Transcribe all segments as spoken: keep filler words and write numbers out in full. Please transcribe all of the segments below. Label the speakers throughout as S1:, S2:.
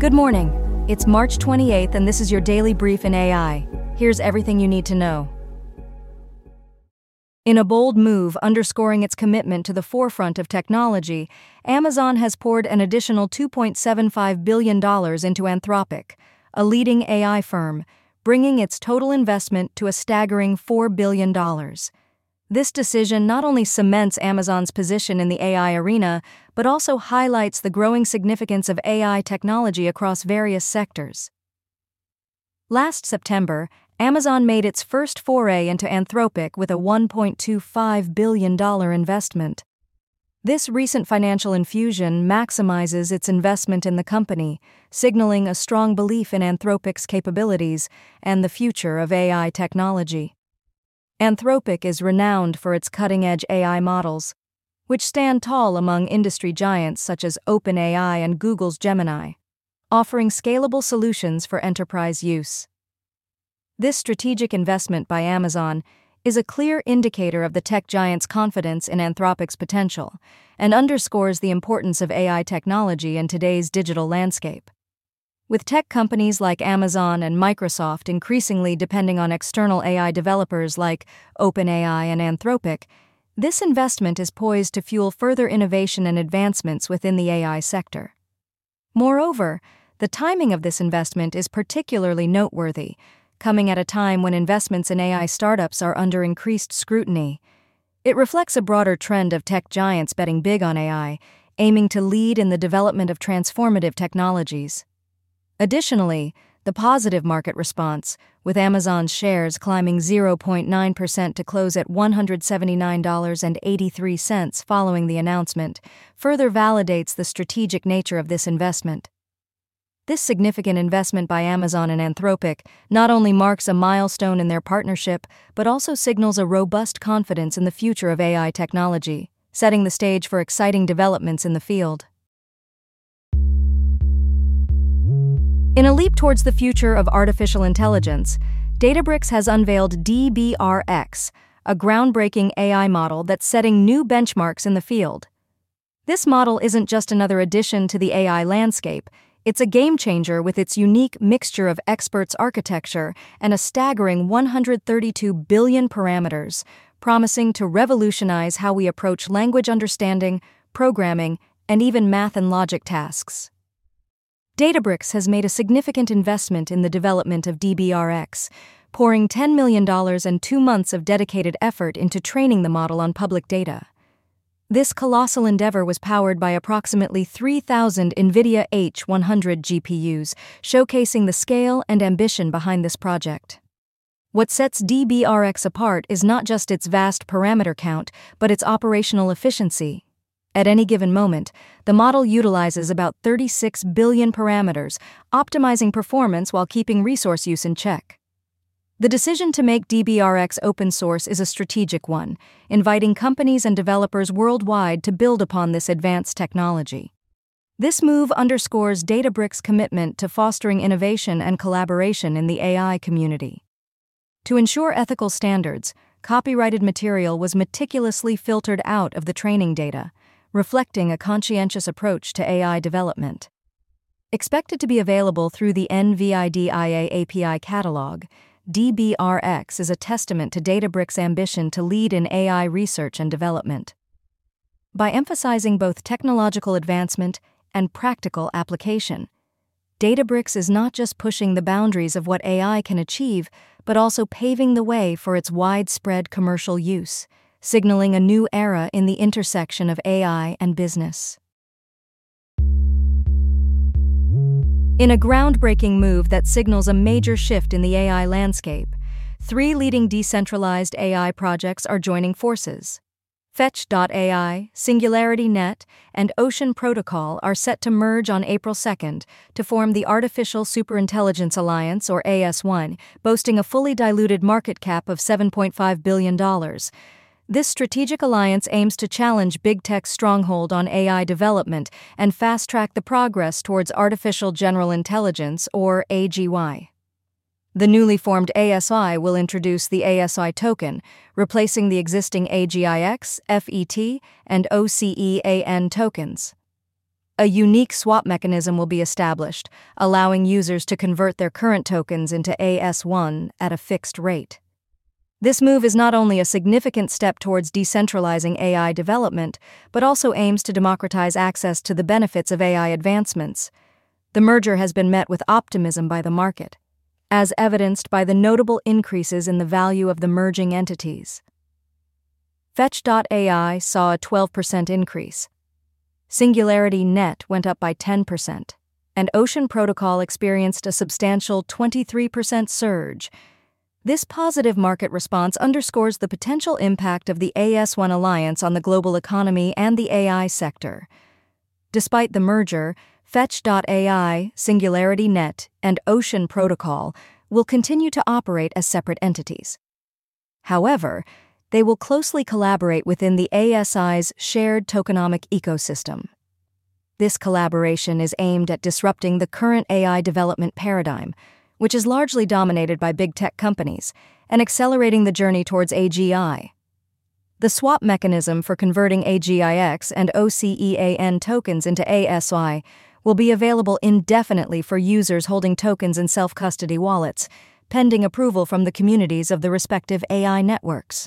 S1: Good morning. It's March twenty-eighth and this is your daily brief in A I. Here's everything you need to know. In a bold move underscoring its commitment to the forefront of technology, Amazon has poured an additional two point seven five billion dollars into Anthropic, a leading A I firm, bringing its total investment to a staggering four billion dollars. This decision not only cements Amazon's position in the A I arena, but also highlights the growing significance of A I technology across various sectors. Last September, Amazon made its first foray into Anthropic with a one point two five billion dollars investment. This recent financial infusion maximizes its investment in the company, signaling a strong belief in Anthropic's capabilities and the future of A I technology. Anthropic is renowned for its cutting-edge A I models, which stand tall among industry giants such as OpenAI and Google's Gemini, offering scalable solutions for enterprise use. This strategic investment by Amazon is a clear indicator of the tech giant's confidence in Anthropic's potential and underscores the importance of A I technology in today's digital landscape. With tech companies like Amazon and Microsoft increasingly depending on external A I developers like OpenAI and Anthropic, this investment is poised to fuel further innovation and advancements within the A I sector. Moreover, the timing of this investment is particularly noteworthy, coming at a time when investments in A I startups are under increased scrutiny. It reflects a broader trend of tech giants betting big on A I, aiming to lead in the development of transformative technologies. Additionally, the positive market response, with Amazon's shares climbing zero point nine percent to close at one hundred seventy-nine dollars and eighty-three cents following the announcement, further validates the strategic nature of this investment. This significant investment by Amazon and Anthropic not only marks a milestone in their partnership, but also signals a robust confidence in the future of A I technology, setting the stage for exciting developments in the field. In a leap towards the future of artificial intelligence, Databricks has unveiled D B R X, a groundbreaking A I model that's setting new benchmarks in the field. This model isn't just another addition to the A I landscape, it's a game-changer with its unique mixture of experts architecture and a staggering one hundred thirty-two billion parameters, promising to revolutionize how we approach language understanding, programming, and even math and logic tasks. Databricks has made a significant investment in the development of D B R X, pouring ten million dollars and two months of dedicated effort into training the model on public data. This colossal endeavor was powered by approximately three thousand NVIDIA H one hundred G P Us, showcasing the scale and ambition behind this project. What sets D B R X apart is not just its vast parameter count, but its operational efficiency. At any given moment, the model utilizes about thirty-six billion parameters, optimizing performance while keeping resource use in check. The decision to make D B R X open source is a strategic one, inviting companies and developers worldwide to build upon this advanced technology. This move underscores Databricks' commitment to fostering innovation and collaboration in the A I community. To ensure ethical standards, copyrighted material was meticulously filtered out of the training data, reflecting a conscientious approach to A I development. Expected to be available through the NVIDIA A P I catalog, D B R X is a testament to Databricks' ambition to lead in A I research and development. By emphasizing both technological advancement and practical application, Databricks is not just pushing the boundaries of what A I can achieve, but also paving the way for its widespread commercial use, signaling a new era in the intersection of A I and business. In a groundbreaking move that signals a major shift in the A I landscape, three leading decentralized A I projects are joining forces. Fetch dot A I, Singularity Net, and Ocean Protocol are set to merge on April second to form the Artificial Superintelligence Alliance, or A S one, boasting a fully diluted market cap of seven point five billion dollars. This strategic alliance aims to challenge big tech's stronghold on A I development and fast-track the progress towards Artificial General Intelligence, or A G I. The newly formed A S I will introduce the A S I token, replacing the existing A G I X, F E T, and O C E A N tokens. A unique swap mechanism will be established, allowing users to convert their current tokens into A S one at a fixed rate. This move is not only a significant step towards decentralizing A I development, but also aims to democratize access to the benefits of A I advancements. The merger has been met with optimism by the market, as evidenced by the notable increases in the value of the merging entities. Fetch dot A I saw a twelve percent increase. Singularity Net went up by ten percent, and Ocean Protocol experienced a substantial twenty-three percent surge. This positive market response underscores the potential impact of the A S one alliance on the global economy and the A I sector. Despite the merger, Fetch dot A I, Singularity Net, and Ocean Protocol will continue to operate as separate entities. However, they will closely collaborate within the A S I's shared tokenomic ecosystem. This collaboration is aimed at disrupting the current A I development paradigm, which is largely dominated by big tech companies, and accelerating the journey towards A G I. The swap mechanism for converting A G I X and O C E A N tokens into A S I will be available indefinitely for users holding tokens in self-custody wallets, pending approval from the communities of the respective A I networks.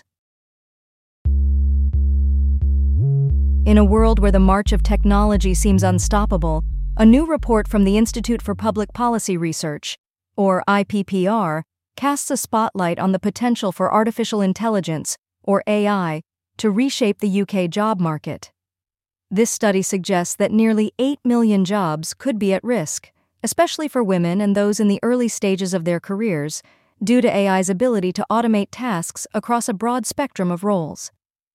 S1: In a world where the march of technology seems unstoppable, a new report from the Institute for Public Policy Research, or I P P R, casts a spotlight on the potential for artificial intelligence, or A I, to reshape the U K job market. This study suggests that nearly eight million jobs could be at risk, especially for women and those in the early stages of their careers, due to A I's ability to automate tasks across a broad spectrum of roles.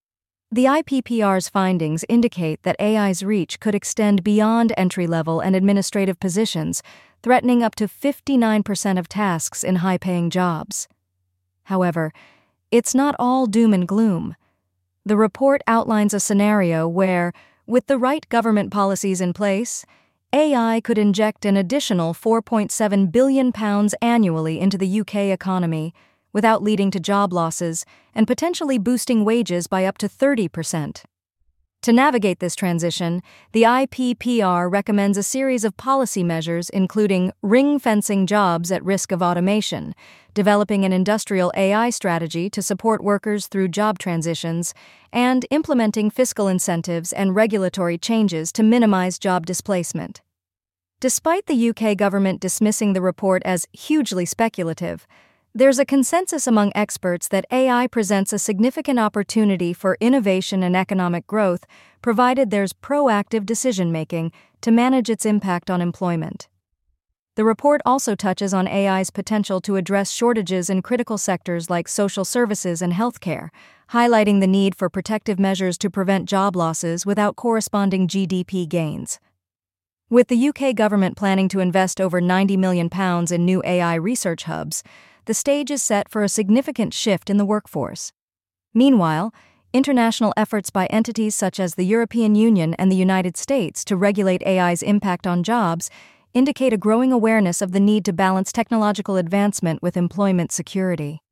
S1: The I P P R's findings indicate that A I's reach could extend beyond entry-level and administrative positions, threatening up to fifty-nine percent of tasks in high-paying jobs. However, it's not all doom and gloom. The report outlines a scenario where, with the right government policies in place, A I could inject an additional four point seven billion pounds annually into the U K economy, without leading to job losses and potentially boosting wages by up to thirty percent. To navigate this transition, the I P P R recommends a series of policy measures including ring-fencing jobs at risk of automation, developing an industrial A I strategy to support workers through job transitions, and implementing fiscal incentives and regulatory changes to minimize job displacement. Despite the U K government dismissing the report as hugely speculative, there's a consensus among experts that A I presents a significant opportunity for innovation and economic growth, provided there's proactive decision-making to manage its impact on employment. The report also touches on A I's potential to address shortages in critical sectors like social services and healthcare, highlighting the need for protective measures to prevent job losses without corresponding G D P gains. With the U K government planning to invest over ninety million pounds in new A I research hubs, the stage is set for a significant shift in the workforce. Meanwhile, international efforts by entities such as the European Union and the United States to regulate A I's impact on jobs indicate a growing awareness of the need to balance technological advancement with employment security.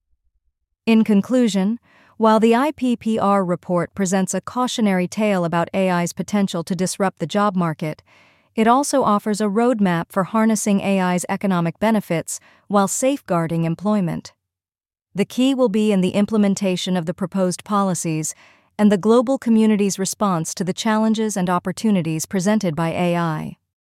S1: In conclusion, while the I P P R report presents a cautionary tale about A I's potential to disrupt the job market, it also offers a roadmap for harnessing A I's economic benefits while safeguarding employment. The key will be in the implementation of the proposed policies and the global community's response to the challenges and opportunities presented by A I.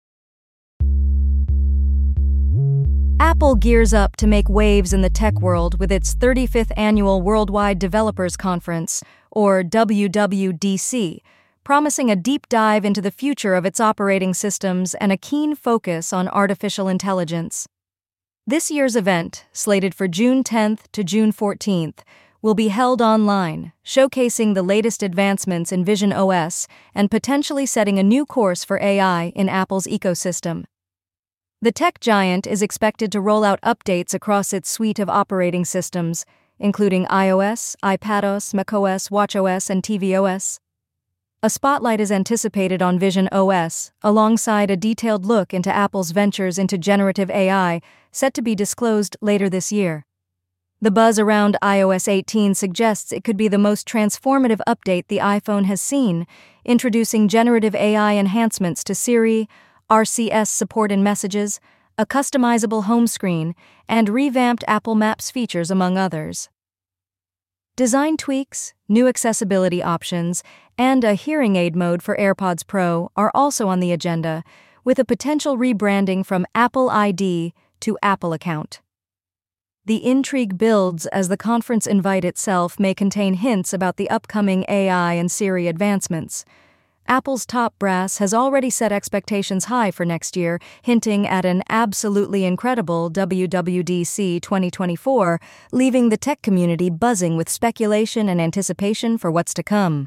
S1: Apple gears up to make waves in the tech world with its thirty-fifth Annual Worldwide Developers Conference, or W W D C, promising a deep dive into the future of its operating systems and a keen focus on artificial intelligence. This year's event, slated for June tenth to June fourteenth, will be held online, showcasing the latest advancements in Vision O S and potentially setting a new course for A I in Apple's ecosystem. The tech giant is expected to roll out updates across its suite of operating systems, including iOS, iPadOS, macOS, watchOS, and tvOS. A spotlight is anticipated on Vision O S, alongside a detailed look into Apple's ventures into generative A I, set to be disclosed later this year. The buzz around i O S eighteen suggests it could be the most transformative update the iPhone has seen, introducing generative A I enhancements to Siri, R C S support in Messages, a customizable home screen, and revamped Apple Maps features, among others. Design tweaks, new accessibility options, and a hearing aid mode for AirPods Pro are also on the agenda, with a potential rebranding from Apple I D to Apple Account. The intrigue builds as the conference invite itself may contain hints about the upcoming A I and Siri advancements. Apple's top brass has already set expectations high for next year, hinting at an absolutely incredible W W D C twenty twenty-four, leaving the tech community buzzing with speculation and anticipation for what's to come.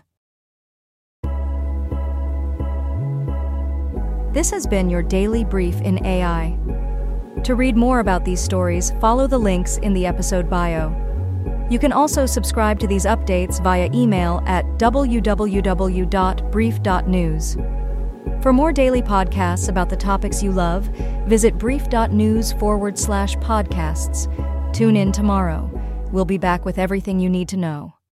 S1: This has been your daily brief in A I. To read more about these stories, follow the links in the episode bio. You can also subscribe to these updates via email at w w w dot brief dot news. For more daily podcasts about the topics you love, visit brief.news forward slash podcasts. Tune in tomorrow. We'll be back with everything you need to know.